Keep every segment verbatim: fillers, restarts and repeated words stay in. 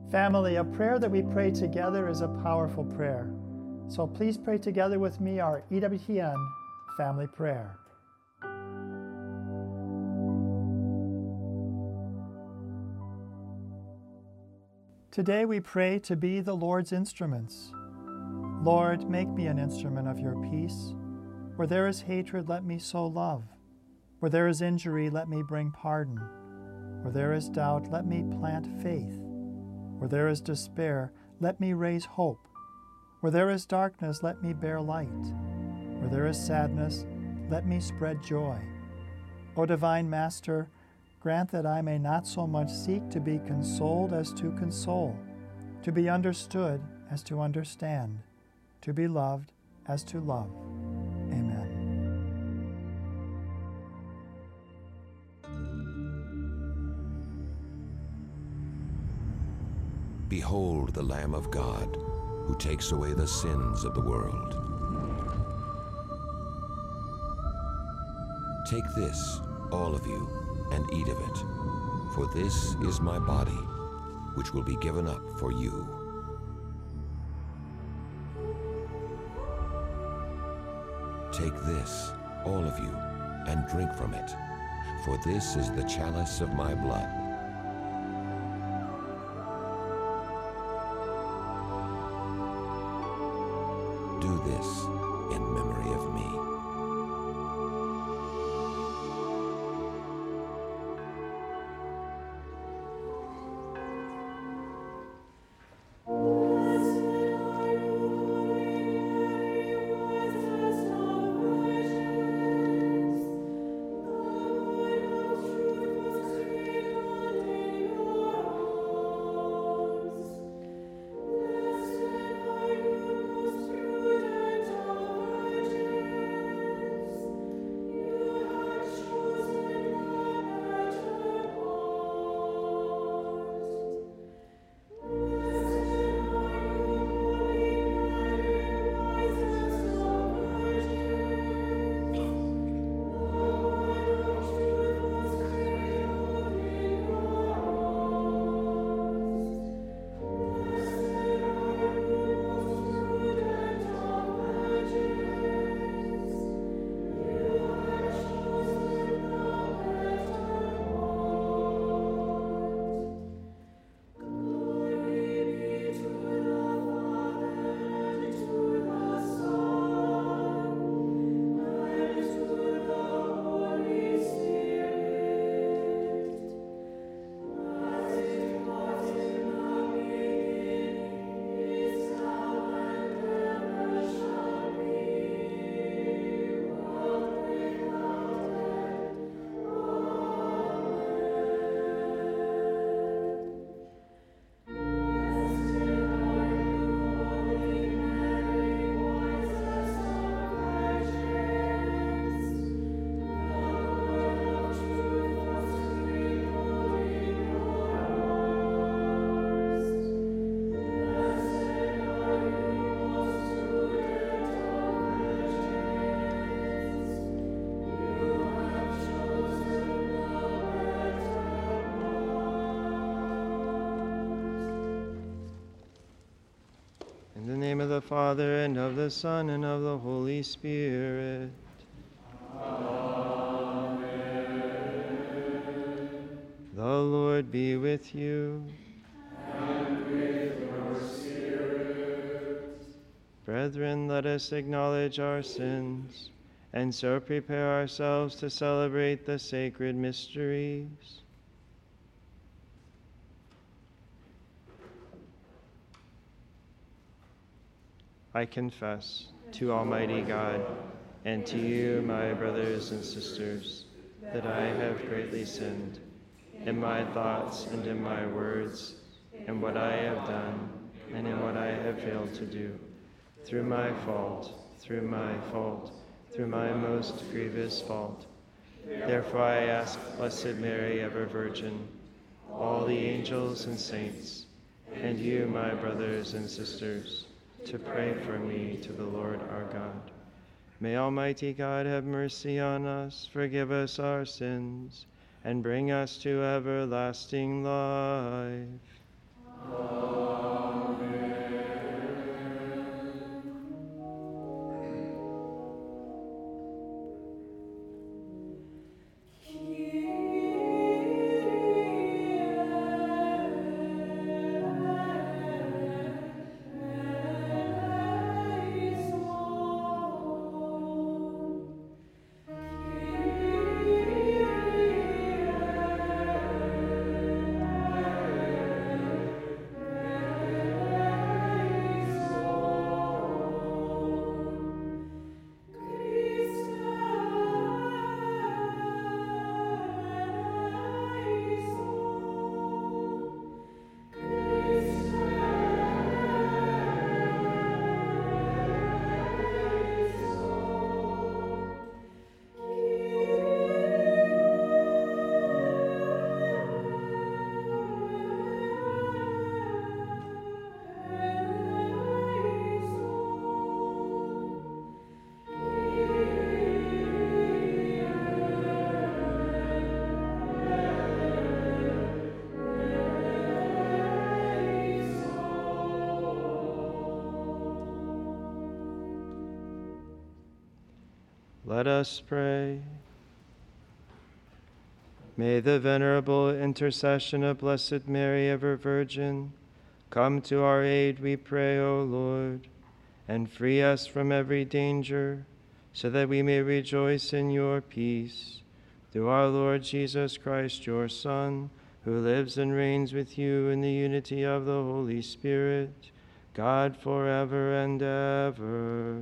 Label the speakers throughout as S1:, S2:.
S1: Family, a prayer that we pray together is a powerful prayer. So please pray together with me our E W T N family prayer. Today we pray to be the Lord's instruments. Lord, make me an instrument of your peace. Where there is hatred, let me sow love. Where there is injury, let me bring pardon. Where there is doubt, let me plant faith. Where there is despair, let me raise hope. Where there is darkness, let me bear light. Where there is sadness, let me spread joy. O divine Master, grant that I may not so much seek to be consoled as to console, to be understood as to understand, to be loved as to love. Amen.
S2: Behold the Lamb of God, who takes away the sins of the world. Take this, all of you, and eat of it, for this is my body, which will be given up for you. Take this, all of you, and drink from it, for this is the chalice of my blood. Do this in memory of me.
S3: In the name of the Father, and of the Son, and of the Holy Spirit. Amen. The Lord be with you.
S4: And with your spirit.
S3: Brethren, let us acknowledge our sins, and so prepare ourselves to celebrate the sacred mysteries. I confess to Almighty God and to you, my brothers and sisters, that I have greatly sinned in my thoughts and in my words, in what I have done and in what I have failed to do, through my fault, through my fault, through my most grievous fault. Therefore I ask Blessed Mary, ever Virgin, all the angels and saints, and you, my brothers and sisters, to pray for me to the Lord our God. May Almighty God have mercy on us, forgive us our sins, and bring us to everlasting life. Amen. Let us pray. May the venerable intercession of Blessed Mary, ever Virgin, come to our aid, we pray, O Lord, and free us from every danger, so that we may rejoice in your peace. Through our Lord Jesus Christ, your Son, who lives and reigns with you in the unity of the Holy Spirit, God forever and ever.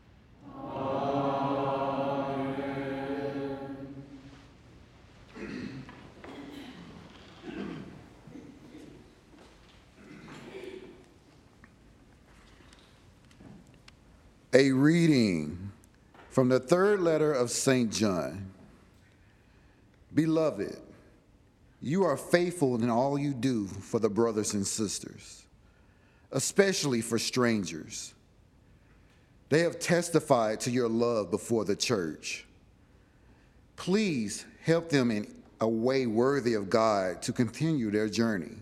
S5: A reading from the third letter of Saint John. Beloved, you are faithful in all you do for the brothers and sisters, especially for strangers. They have testified to your love before the church. Please help them in a way worthy of God to continue their journey.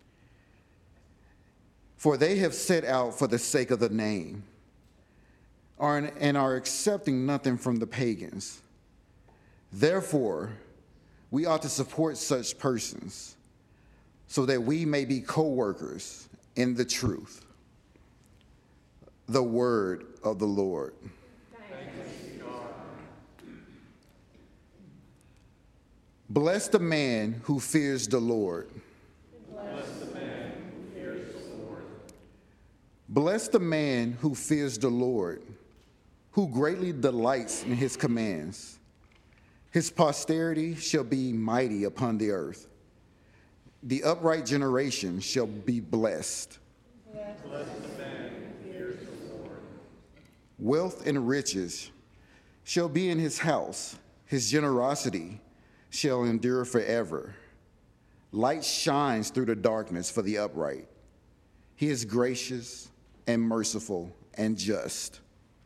S5: For they have set out for the sake of the name, Are, and are accepting nothing from the pagans. Therefore, we ought to support such persons so that we may be co-workers in the truth. The word of the Lord.
S4: Thanks be to God.
S5: Bless the man who fears the Lord.
S4: Bless the man who fears the Lord.
S5: Bless the man who fears the Lord, who greatly delights in his commands. His posterity shall be mighty upon the earth. The upright generation shall be blessed.
S4: Bless the man who fears the Lord.
S5: Wealth and riches shall be in his house. His generosity shall endure forever. Light shines through the darkness for the upright. He is gracious and merciful and just.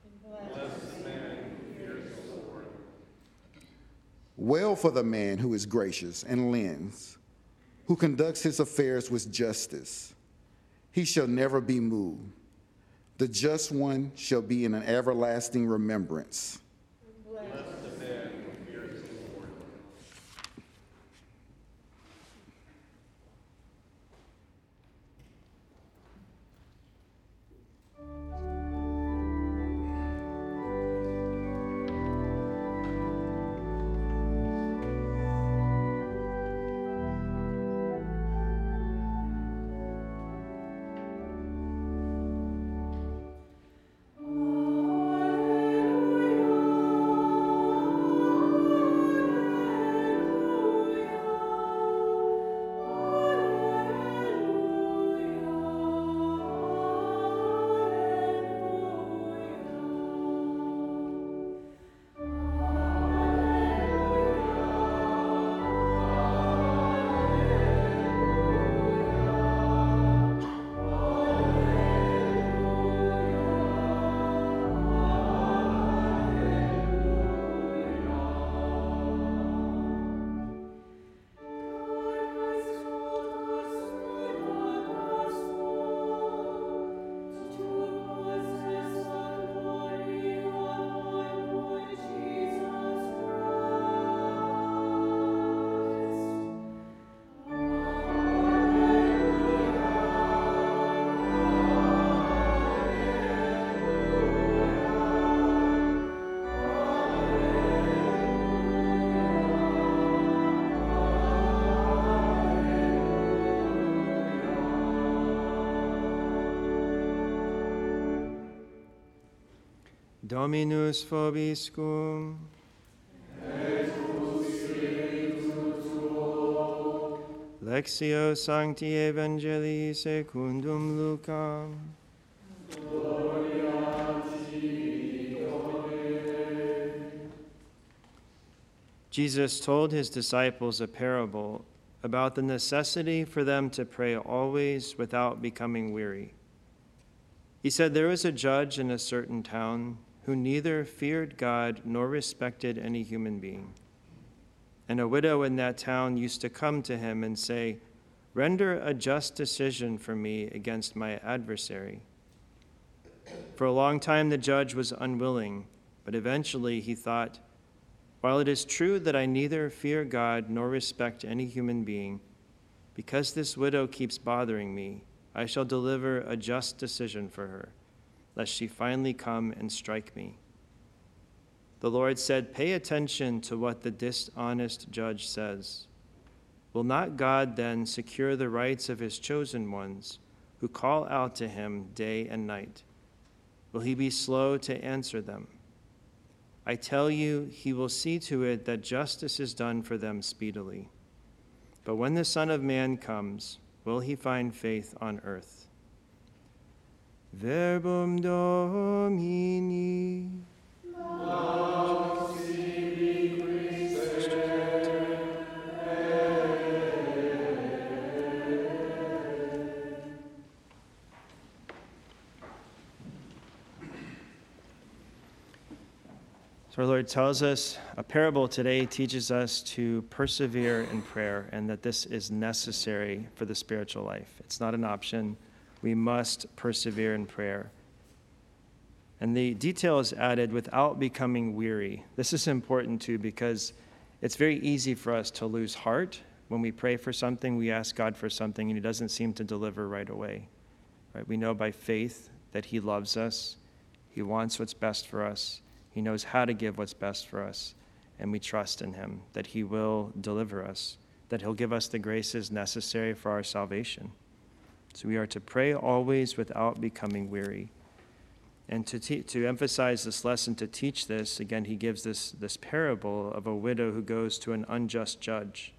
S5: Well for the man who is gracious and lends, who conducts his affairs with justice. He shall never be moved. The just one shall be in an everlasting remembrance.
S4: Bless the man who fears the Lord.
S3: Dominus vobiscum. Lectio Sancti Evangelii secundum Lucam. Jesus told his disciples a parable about the necessity for them to pray always without becoming weary. He said, there was a judge in a certain town who neither feared God nor respected any human being. And a widow in that town used to come to him and say, render a just decision for me against my adversary. For a long time the judge was unwilling, But eventually he thought, while it is true that I neither fear God nor respect any human being, because this widow keeps bothering me, I shall deliver a just decision for her, lest she finally come and strike me. The Lord said, pay attention to what the dishonest judge says. Will not God then secure the rights of his chosen ones who call out to him day and night? Will he be slow to answer them? I tell you, he will see to it that justice is done for them speedily. But when the Son of Man comes, will he find faith on earth? Verbum Domini. So our Lord tells us, a parable today teaches us to persevere in prayer and that this is necessary for the spiritual life. It's not an option. We must persevere in prayer. And the detail is added without becoming weary. This is important too because it's very easy for us to lose heart. When we pray for something, we ask God for something and he doesn't seem to deliver right away. Right? We know by faith that he loves us. He wants what's best for us. He knows how to give what's best for us, and we trust in him that he will deliver us, that he'll give us the graces necessary for our salvation. So we are to pray always without becoming weary. And to te- to emphasize this lesson, to teach this, again, he gives this, this parable of a widow who goes to an unjust judge.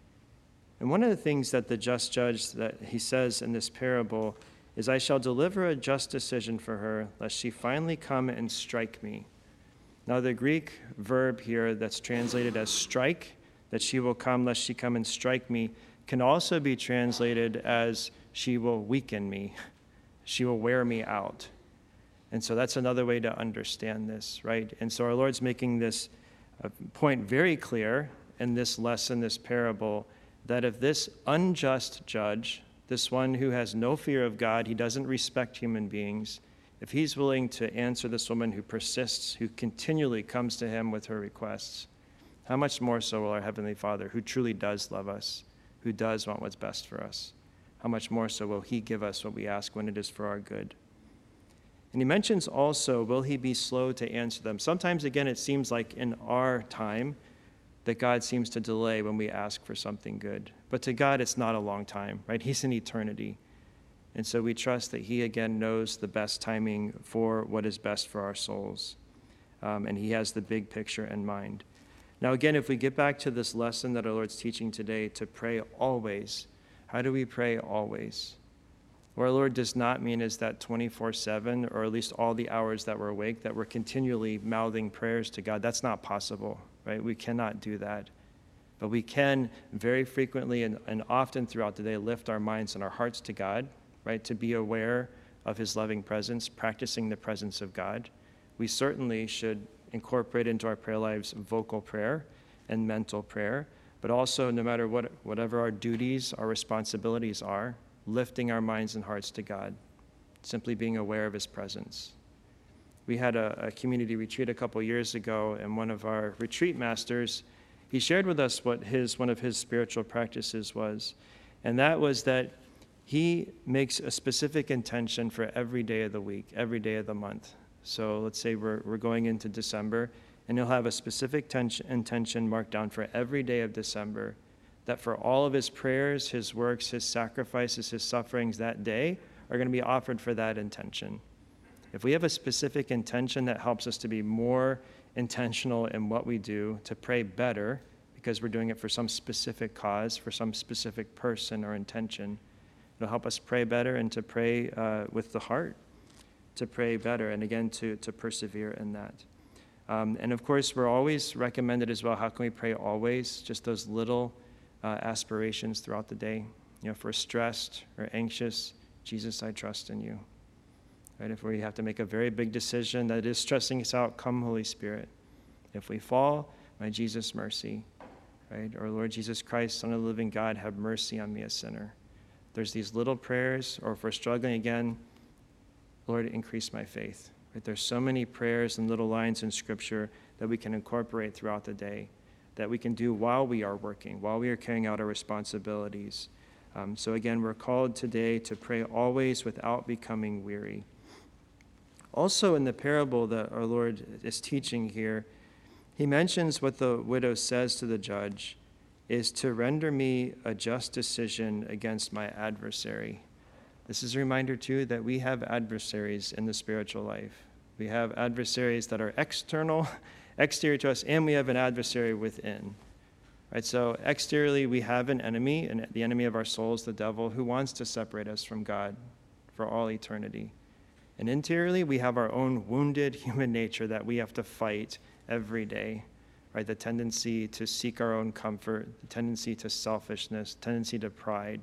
S3: And one of the things that the just judge that he says in this parable is, I shall deliver a just decision for her, lest she finally come and strike me. Now, the Greek verb here that's translated as strike, that she will come lest she come and strike me, can also be translated as she will weaken me. She will wear me out. And so that's another way to understand this, right? And so our Lord's making this uh, point very clear in this lesson, this parable, that if this unjust judge, this one who has no fear of God, he doesn't respect human beings, if he's willing to answer this woman who persists, who continually comes to him with her requests, how much more so will our Heavenly Father, who truly does love us, who does want what's best for us, how much more so will he give us what we ask when it is for our good? And he mentions also, will he be slow to answer them? Sometimes, again, it seems like in our time that God seems to delay when we ask for something good. But to God, it's not a long time, right? He's in eternity. And so we trust that he, again, knows the best timing for what is best for our souls. Um, and he has the big picture in mind. Now, again, if we get back to this lesson that our Lord's teaching today, to pray always, how do we pray always? What our Lord does not mean is that twenty-four seven, or at least all the hours that we're awake, that we're continually mouthing prayers to God. That's not possible, right? We cannot do that. But we can very frequently and, and often throughout the day lift our minds and our hearts to God, right, to be aware of his loving presence, practicing the presence of God. We certainly should incorporate into our prayer lives vocal prayer and mental prayer, but also no matter what, whatever our duties, our responsibilities are, lifting our minds and hearts to God, simply being aware of his presence. We had a, a community retreat a couple years ago, and one of our retreat masters, he shared with us what his one of his spiritual practices was, and that was that he makes a specific intention for every day of the week, every day of the month. So let's say we're we're going into December, and he'll have a specific tension, intention marked down for every day of December, that for all of his prayers, his works, his sacrifices, his sufferings that day are going to be offered for that intention. If we have a specific intention that helps us to be more intentional in what we do, to pray better, because we're doing it for some specific cause, for some specific person or intention, it'll help us pray better and to pray uh, with the heart, to pray better, and again, to, to persevere in that. Um, and of course, we're always recommended as well, how can we pray always? Just those little uh, aspirations throughout the day. You know, if we're stressed or anxious, Jesus, I trust in you. Right? If we have to make a very big decision that is stressing us out, come Holy Spirit. If we fall, my Jesus, mercy. Right? Or Lord Jesus Christ, Son of the living God, have mercy on me, a sinner. There's these little prayers, or if we're struggling again, Lord, increase my faith. Right? There's so many prayers and little lines in Scripture that we can incorporate throughout the day, that we can do while we are working, while we are carrying out our responsibilities. Um, so again, we're called today to pray always without becoming weary. Also in the parable that our Lord is teaching here, he mentions what the widow says to the judge is to render me a just decision against my adversary. This is a reminder, too, that we have adversaries in the spiritual life. We have adversaries that are external, exterior to us, and we have an adversary within. Right? So exteriorly, we have an enemy, and the enemy of our souls, the devil, who wants to separate us from God for all eternity. And interiorly, we have our own wounded human nature that we have to fight every day. Right? The tendency to seek our own comfort, the tendency to selfishness, tendency to pride,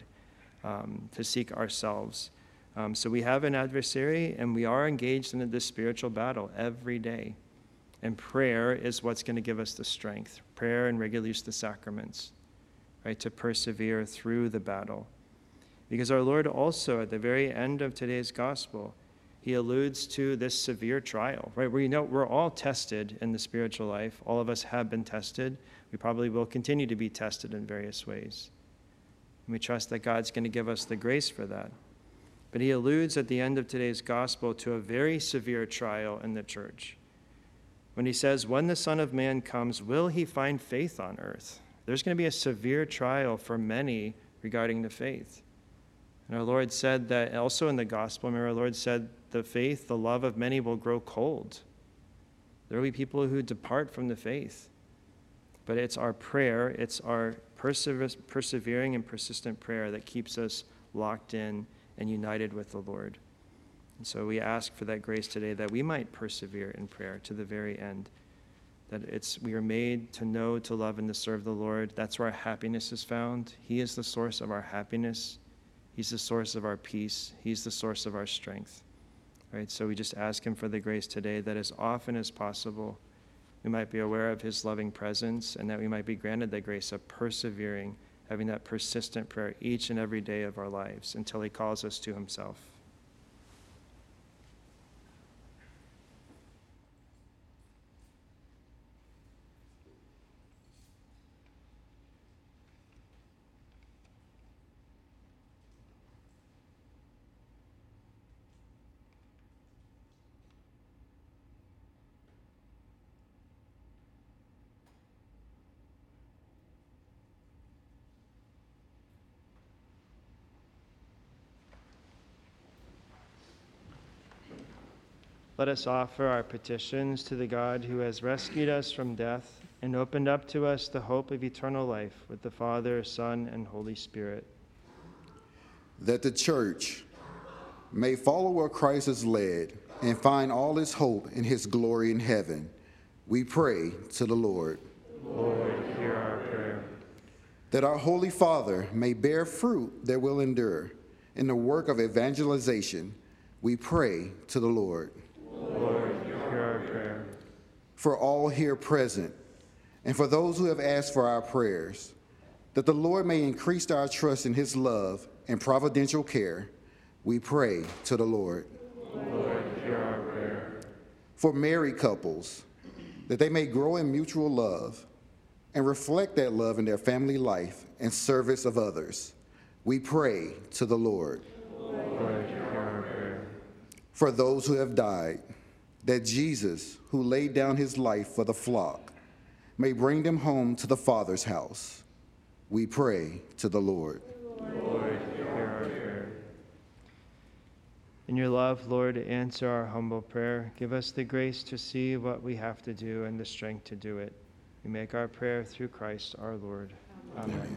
S3: um, to seek ourselves. Um, so we have an adversary, and we are engaged in this spiritual battle every day. And prayer is what's going to give us the strength. Prayer and regular use of the sacraments, right, to persevere through the battle. Because our Lord also, at the very end of today's gospel, he alludes to this severe trial, right? We know we're all tested in the spiritual life. All of us have been tested. We probably will continue to be tested in various ways. And we trust that God's going to give us the grace for that. But he alludes at the end of today's gospel to a very severe trial in the church. When he says, when the Son of Man comes, will he find faith on earth? There's going to be a severe trial for many regarding the faith. And our Lord said that also in the gospel, remember our Lord said, the faith, the love of many will grow cold. There will be people who depart from the faith. But it's our prayer, it's our persever- persevering and persistent prayer that keeps us locked in and united with the Lord. And so we ask for that grace today that we might persevere in prayer to the very end. That it's we are made to know, to love, and to serve the Lord. That's where our happiness is found. He is the source of our happiness. He's the source of our peace. He's the source of our strength. Right? So we just ask him for the grace today that as often as possible we might be aware of his loving presence, and that we might be granted the grace of persevering, having that persistent prayer each and every day of our lives until he calls us to himself. Let us offer our petitions to the God who has rescued us from death and opened up to us the hope of eternal life with the Father, Son, and Holy Spirit.
S5: That the church may follow where Christ has led and find all its hope in his glory in heaven, we pray to the Lord.
S3: Lord, hear our prayer.
S5: That our Holy Father may bear fruit that will endure in the work of evangelization, we pray to the Lord.
S3: Lord, hear our prayer.
S5: For all here present, and for those who have asked for our prayers, that the Lord may increase our trust in his love and providential care, we pray to the Lord.
S3: Lord, hear our prayer.
S5: For married couples, that they may grow in mutual love and reflect that love in their family life and service of others, we pray to the Lord.
S3: Lord, hear our prayer.
S5: For those who have died, that Jesus, who laid down his life for the flock, may bring them home to the Father's house, we pray to the Lord.
S3: Lord, hear our prayer. In your love, Lord, answer our humble prayer. Give us the grace to see what we have to do and the strength to do it. We make our prayer through Christ our Lord. Amen.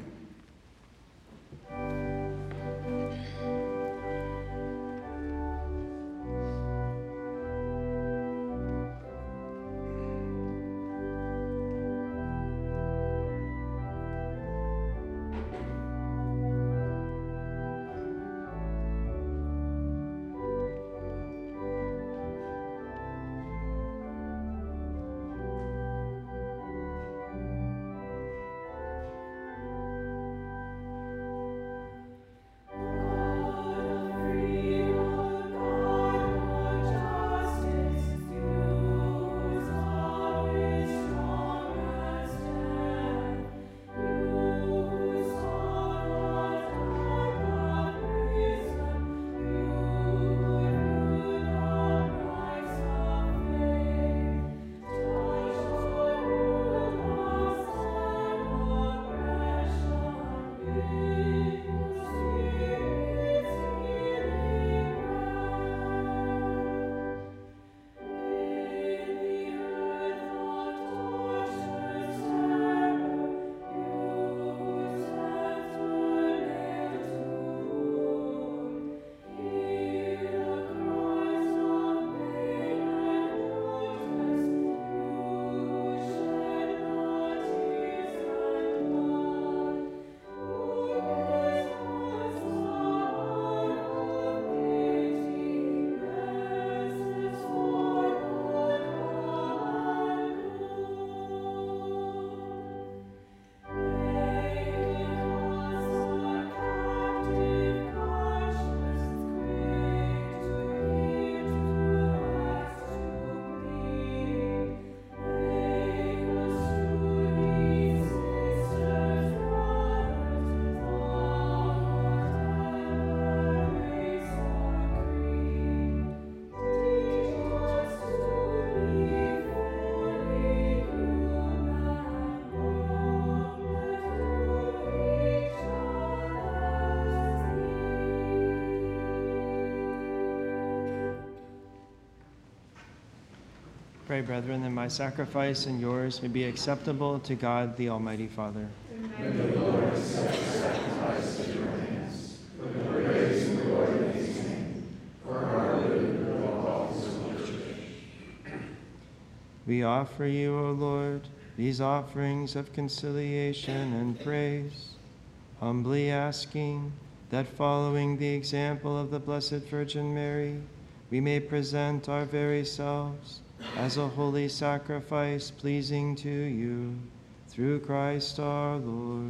S3: Pray, brethren, that my sacrifice and yours may be acceptable to God, the Almighty Father.
S4: May the Lord accept the sacrifice at your hands, for the praise and glory of his name, for our good and for the cause of the church.
S3: We offer you, O Lord, these offerings of conciliation and praise, humbly asking that following the example of the Blessed Virgin Mary, we may present our very selves as a holy sacrifice pleasing to you, through Christ our Lord.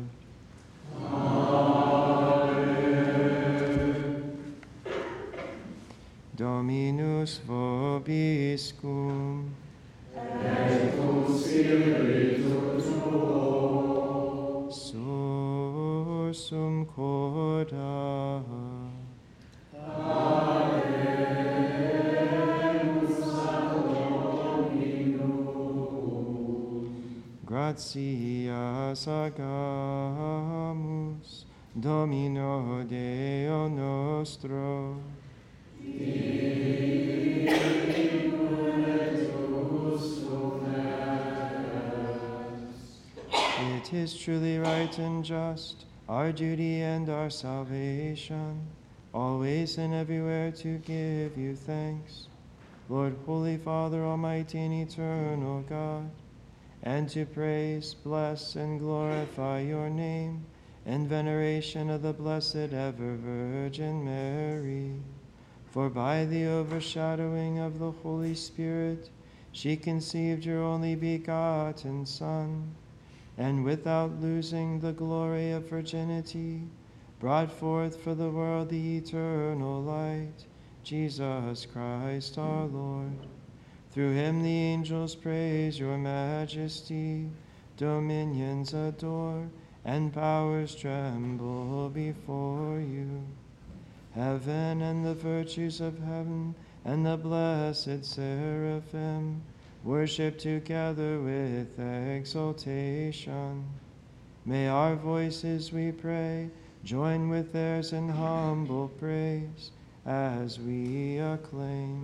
S4: Amen.
S3: Dominus vobiscum.
S4: Et cum spiritu tuo.
S3: Sursum corda. Gratias agamus, Domino Deo nostro. It is truly right and just, our duty and our salvation, always and everywhere to give you thanks, Lord, Holy Father, Almighty and eternal God, and to praise, bless, and glorify your name in veneration of the blessed ever Virgin Mary. For by the overshadowing of the Holy Spirit, she conceived your only begotten Son, and without losing the glory of virginity, brought forth for the world the eternal light, Jesus Christ our Lord. Through him the angels praise your majesty, dominions adore, and powers tremble before you. Heaven and the virtues of heaven and the blessed seraphim worship together with exultation. May our voices, we pray, join with theirs in humble praise as we acclaim.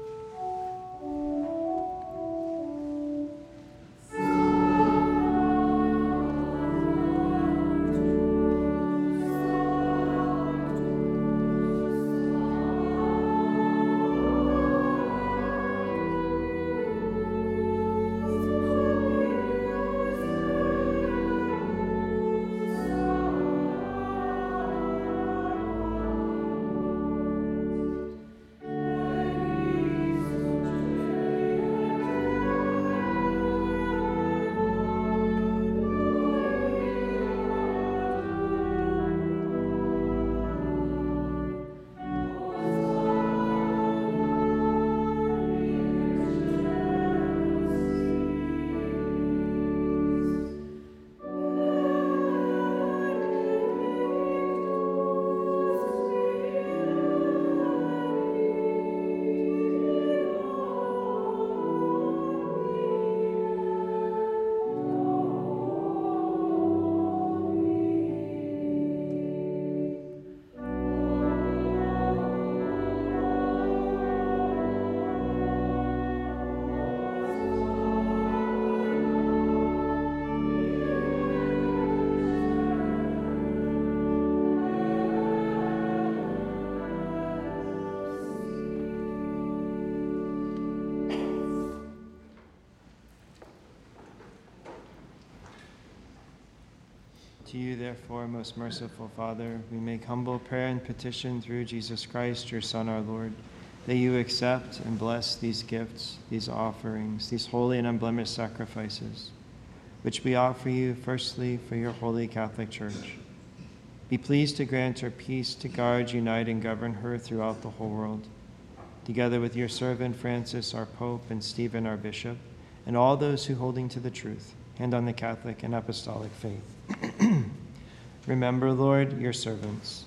S3: To you, therefore, most merciful Father, we make humble prayer and petition through Jesus Christ, your Son, our Lord, that you accept and bless these gifts, these offerings, these holy and unblemished sacrifices, which we offer you firstly for your holy Catholic Church. Be pleased to grant her peace to guard, unite, and govern her throughout the whole world, together with your servant Francis, our Pope, and Stephen, our Bishop, and all those who, holding to the truth, hand on the Catholic and Apostolic faith. Remember, Lord, your servants.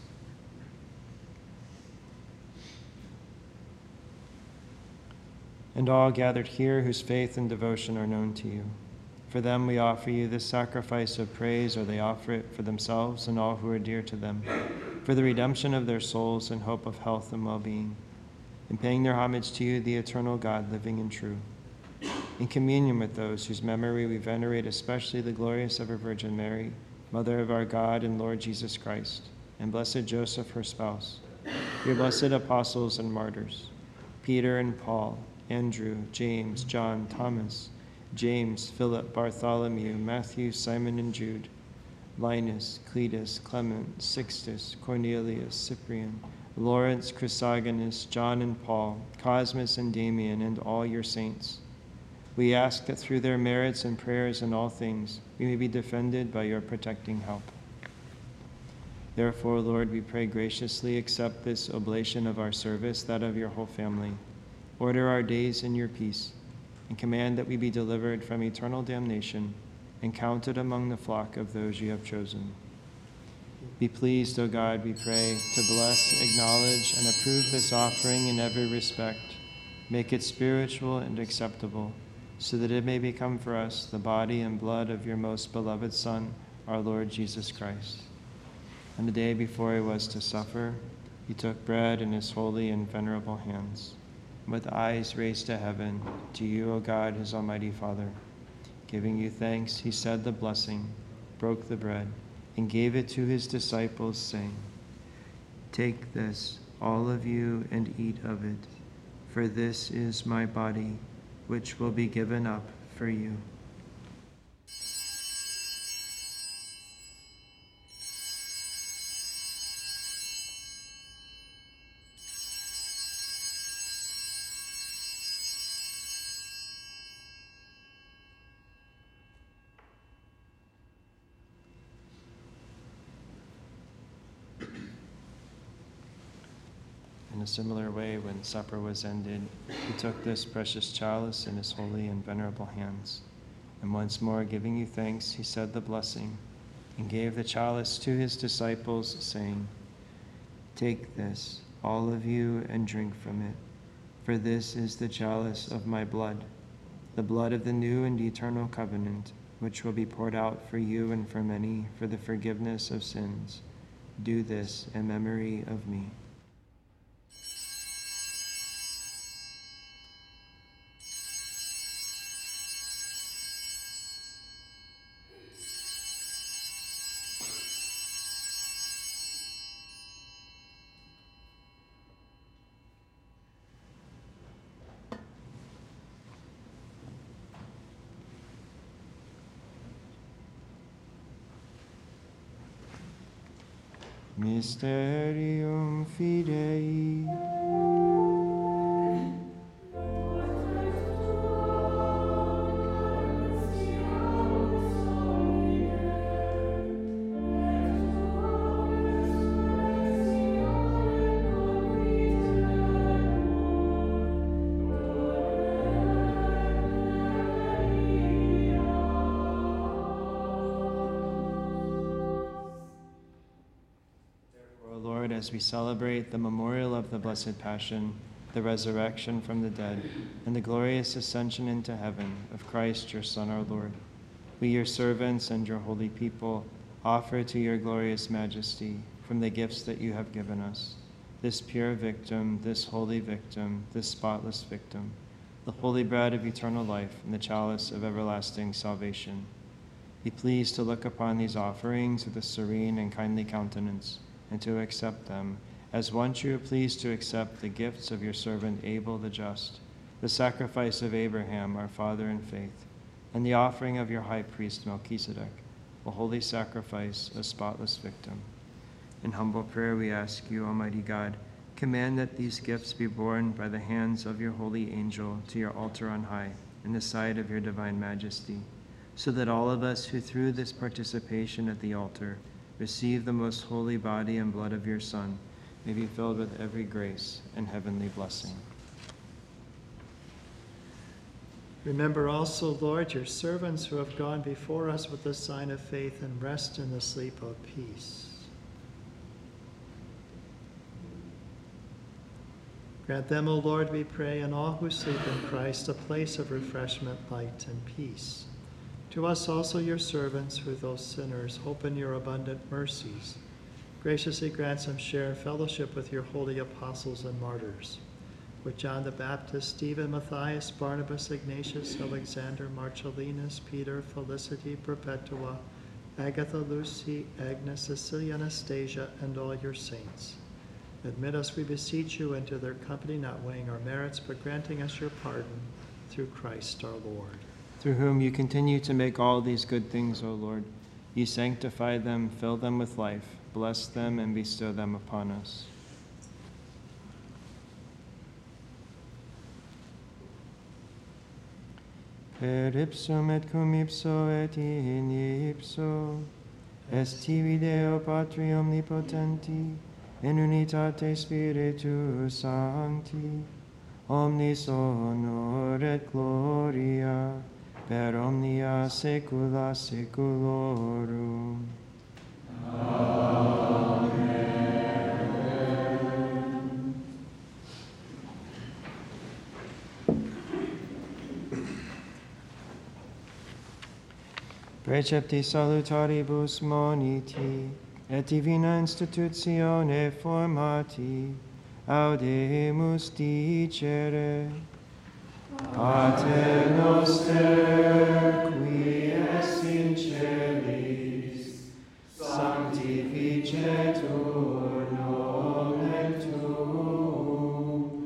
S3: And all gathered here whose faith and devotion are known to you. For them we offer you this sacrifice of praise, or they offer it for themselves and all who are dear to them, for the redemption of their souls and hope of health and well-being, and paying their homage to you, the eternal God, living and true. In communion with those whose memory we venerate, especially the glorious ever Virgin Mary, Mother of our God and Lord Jesus Christ, and blessed Joseph, her spouse, your blessed apostles and martyrs, Peter and Paul, Andrew, James, John, Thomas, James, Philip, Bartholomew, Matthew, Simon and Jude, Linus, Cletus, Clement, Sixtus, Cornelius, Cyprian, Lawrence, Chrysogonus, John and Paul, Cosmas and Damian, and all your saints. We ask that through their merits and prayers in all things, we may be defended by your protecting help. Therefore, Lord, we pray graciously accept this oblation of our service, that of your whole family. Order our days in your peace, and command that we be delivered from eternal damnation and counted among the flock of those you have chosen. Be pleased, O God, we pray, to bless, acknowledge, and approve this offering in every respect. Make it spiritual and acceptable, so that it may become for us the body and blood of your most beloved Son, our Lord Jesus Christ. On the day before he was to suffer, he took bread in his holy and venerable hands. And with eyes raised to heaven, to you, O God, his almighty Father, giving you thanks, he said the blessing, broke the bread, and gave it to his disciples, saying, "Take this, all of you, and eat of it, for this is my body, which will be given up for you." In a similar way, when supper was ended, he took this precious chalice in his holy and venerable hands, and once more giving you thanks, he said the blessing, and gave the chalice to his disciples, saying, "Take this, all of you, and drink from it, for this is the chalice of my blood, the blood of the new and eternal covenant, which will be poured out for you and for many for the forgiveness of sins. Do this in memory of me." Mysterium Fidei. As we celebrate the memorial of the Blessed Passion, the resurrection from the dead, and the glorious ascension into heaven of Christ, your Son, our Lord, we, your servants and your holy people, offer to your glorious majesty, from the gifts that you have given us, this pure victim, this holy victim, this spotless victim, the holy bread of eternal life, and the chalice of everlasting salvation. Be pleased to look upon these offerings with a serene and kindly countenance, and to accept them, as once you were pleased to accept the gifts of your servant Abel the just, the sacrifice of Abraham, our father in faith, and the offering of your high priest Melchizedek, a holy sacrifice, a spotless victim. In humble prayer we ask you, Almighty God, command that these gifts be borne by the hands of your holy angel to your altar on high, in the sight of your divine majesty, so that all of us who through this participation at the altar receive the most holy body and blood of your Son, may be filled with every grace and heavenly blessing.
S1: Remember also, Lord, your servants who have gone before us with the sign of faith and rest in the sleep of peace. Grant them, O Lord, we pray, and all who sleep in Christ, a place of refreshment, light, and peace. To us also, your servants, who those sinners hope in your abundant mercies, graciously grant some share in fellowship with your holy apostles and martyrs, with John the Baptist, Stephen, Matthias, Barnabas, Ignatius, Alexander, Marcellinus, Peter, Felicity, Perpetua, Agatha, Lucy, Agnes, Cecilia, Anastasia, and all your saints. Admit us, we beseech you, into their company, not weighing our merits, but granting us your pardon through Christ our Lord.
S3: Through whom you continue to make all these good things, O Lord. You sanctify them, fill them with life, bless them, and bestow them upon us. Per ipsum et cum ipso et in ipso, est tibi Deo Patri omnipotenti, in unitate Spiritus Sancti, omnis honor et gloria, per omnia saecula saeculorum. Precepti salutaribus moniti, et divina institutione formati, audemus dicere. Pater noster, qui es in celis, sanctificetur nomen tuum,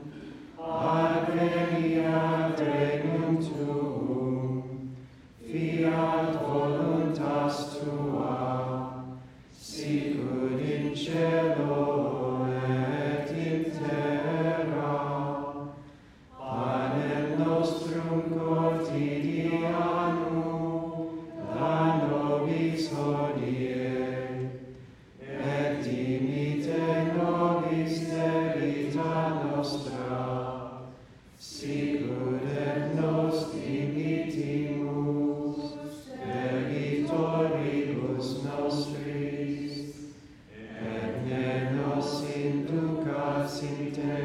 S3: adveniat regnum tuum, fiat voluntas tua, sicut in cielo et in terra. Panem nostrum quotidianum da nobis hodie, et dimitte nobis debita nostra, sicut et nos dimittimus debitoribus nostris, et ne nos inducas in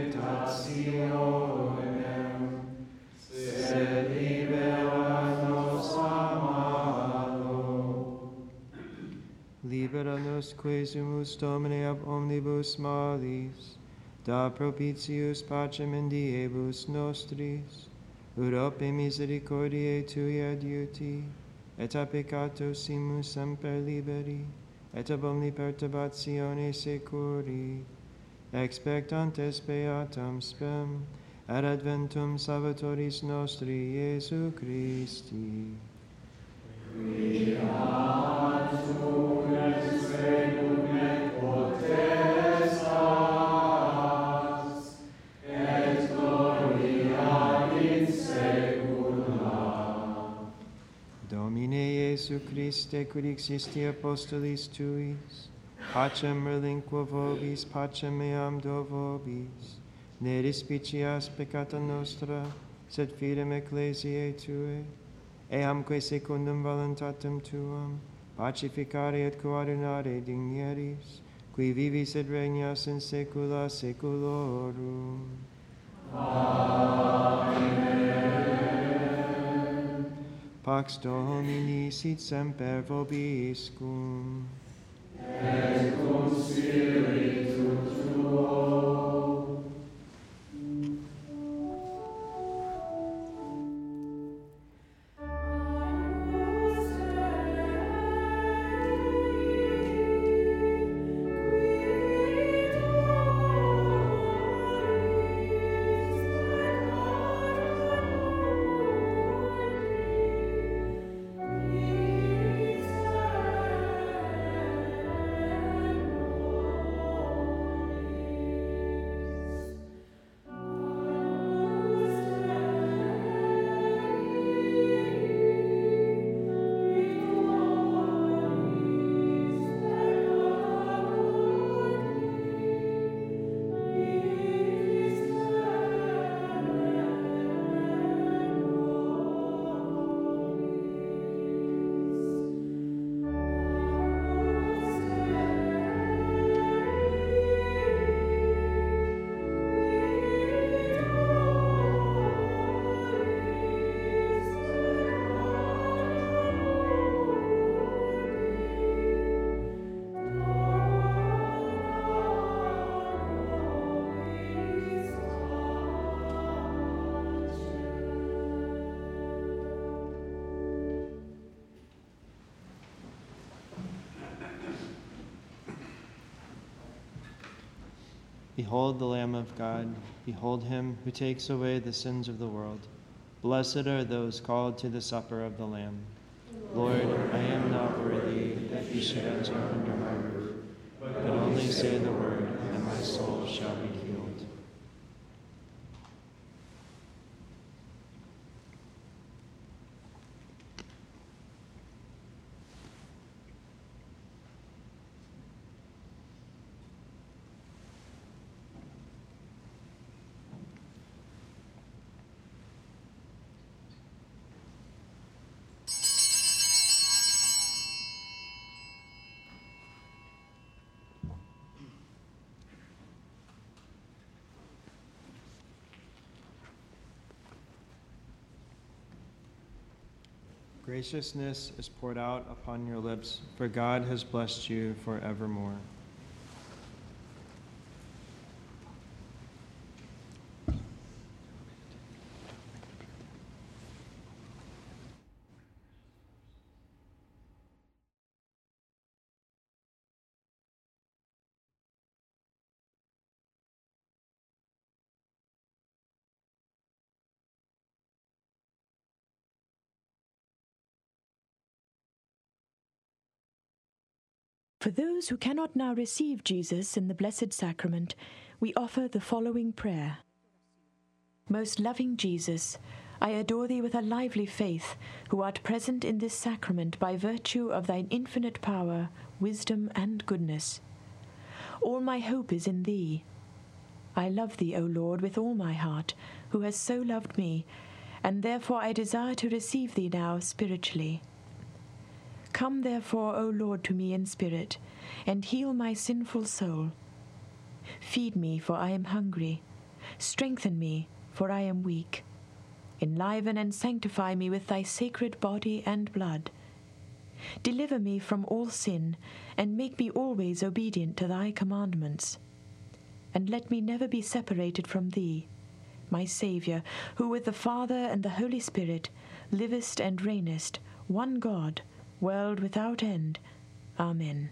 S3: tentationem, sed libera nos a malo. Libera nos quesumus, Domine, ab omnibus malis, da propitius pacem in diebus nostris, ut ope misericordiae Tui adiuti, et a peccato simus semper liberi, et ab omni perturbatione securi, expectantes beatam spem, ad adventum Salvatoris nostri Iesu Christi. Quiatum et regnum et potestas, et gloria in saecula. Domine Iesu Christe, quid existi apostolis Tuis, pacem relinquo vobis, pacem meam do vobis, ne dispicias peccata nostra, sed fidem ecclesiae Tue, eamque secundum voluntatem Tuam, pacificare et coordinare dignieris, qui vivis et regnas in saecula saeculorum. Amen. Pax Domini sit semper vobiscum. Et cum spiritu tuo.
S6: Amen.
S3: Behold the Lamb of God. Behold him who takes away the sins of the world. Blessed are those called to the supper of the Lamb. Lord, I am not worthy that you should enter under my roof, but only say the word, and my soul shall be healed. Graciousness is poured out upon your lips, for God has blessed you forevermore.
S6: For those who cannot now receive Jesus in the Blessed Sacrament, we offer the following prayer. Most loving Jesus, I adore thee with a lively faith, who art present in this sacrament by virtue of thine infinite power, wisdom, and goodness. All my hope is in thee. I love thee, O Lord, with all my heart, who hast so loved me, and therefore I desire to receive thee now spiritually. Come therefore, O Lord, to me in spirit, and heal my sinful soul. Feed me, for I am hungry. Strengthen me, for I am weak. Enliven and sanctify me with thy sacred body and blood. Deliver me from all sin, and make me always obedient to thy commandments. And let me never be separated from thee, my Saviour, who with the Father and the Holy Spirit livest and reignest, one God, world without end. Amen.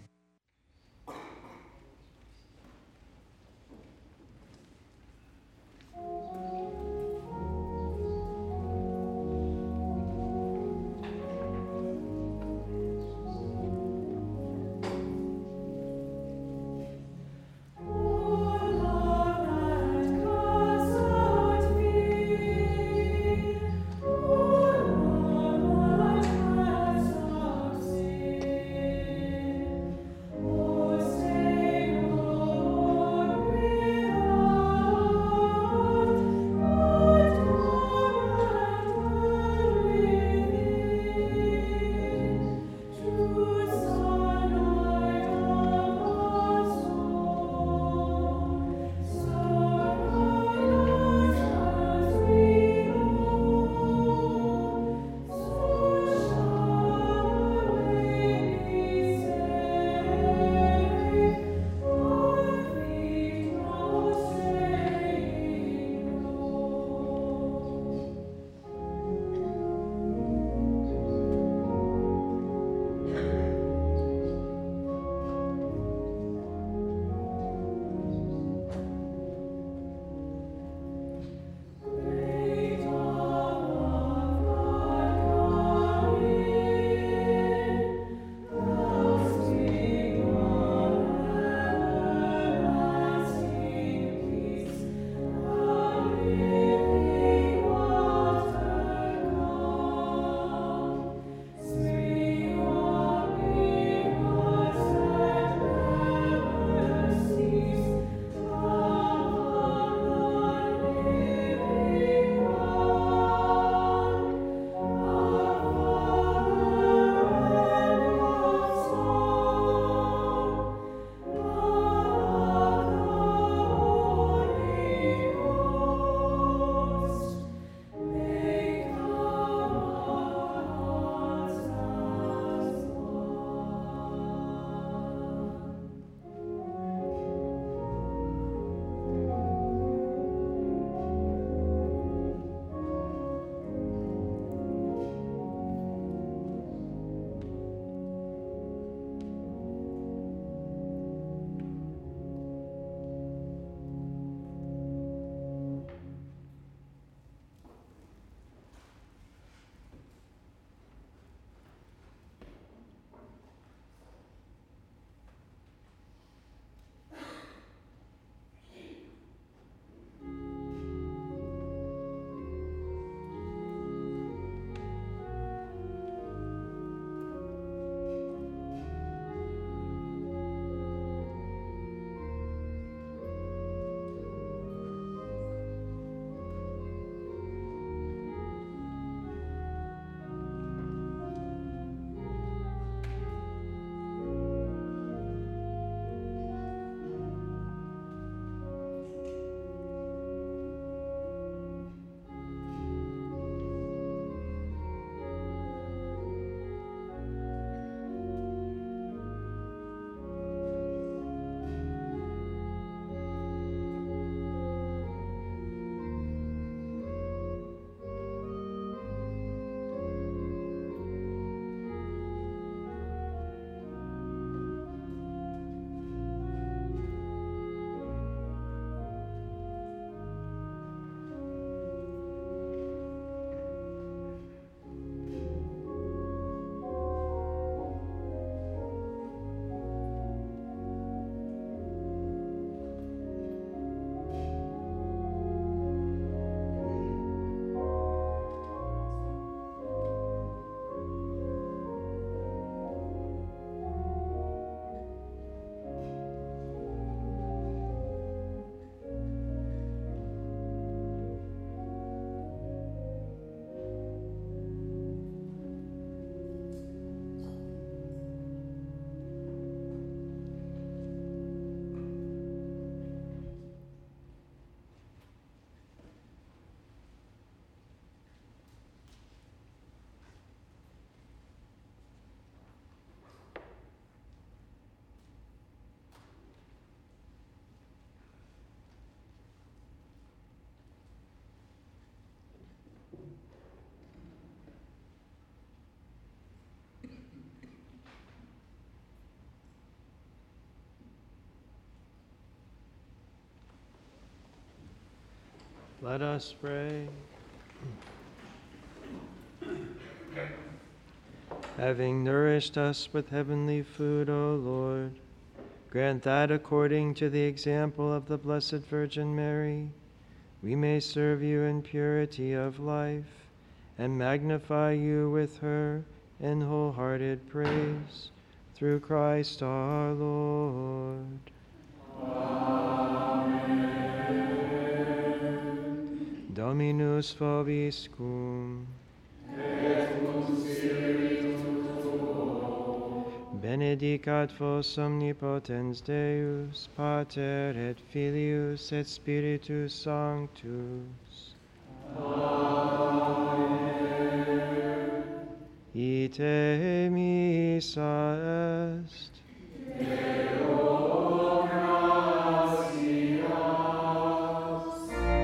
S3: Let us pray. Having nourished us with heavenly food, O Lord, grant that according to the example of the Blessed Virgin Mary, we may serve you in purity of life and magnify you with her in wholehearted praise, through Christ our Lord. Amen. Dominus vobiscum. Benedicat vos omnipotens Deus, Pater et Filius et Spiritus Sanctus. Amen. Ite missa est. Deo gratias.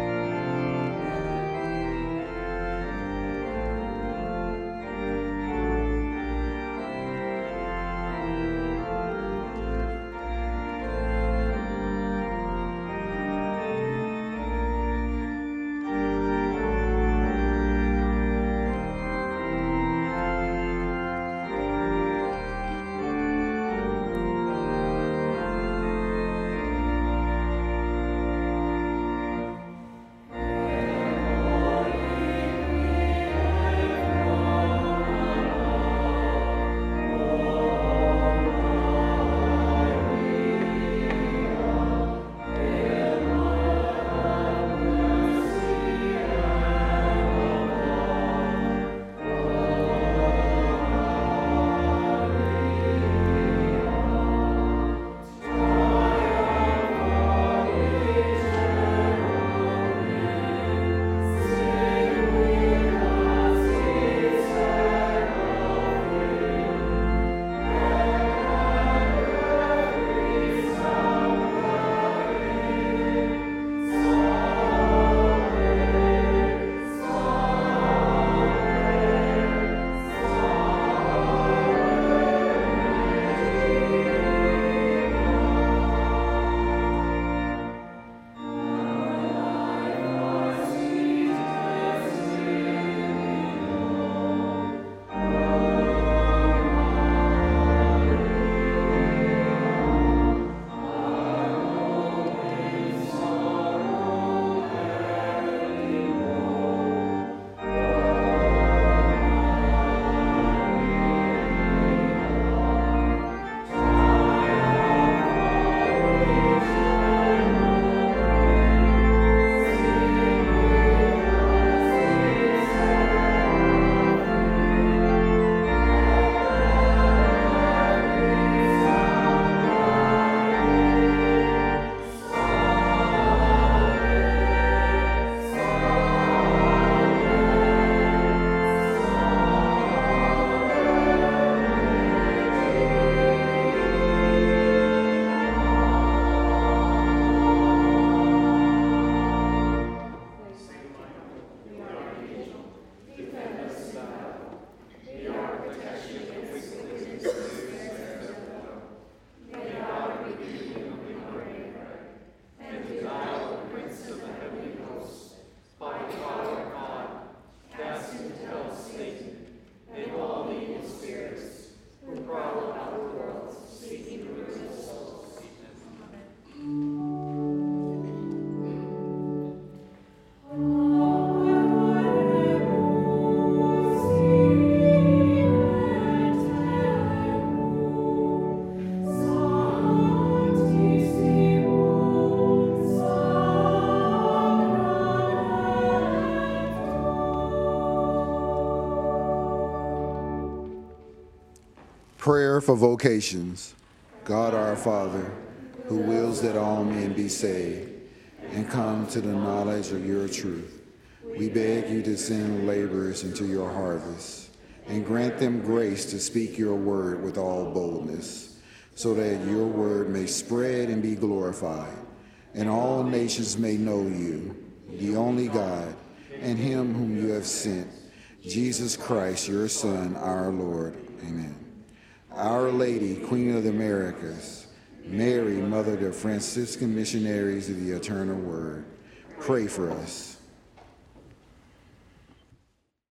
S5: Prayer for vocations. God our Father, who wills that all men be saved and come to the knowledge of your truth, we beg you to send laborers into your harvest and grant them grace to speak your word with all boldness, so that your word may spread and be glorified, and all nations may know you, the only God, and him whom you have sent, Jesus Christ, your Son, our Lord. Amen. Our Lady, Queen of the Americas, Mary, Mother of the Franciscan Missionaries of the Eternal Word, pray for us.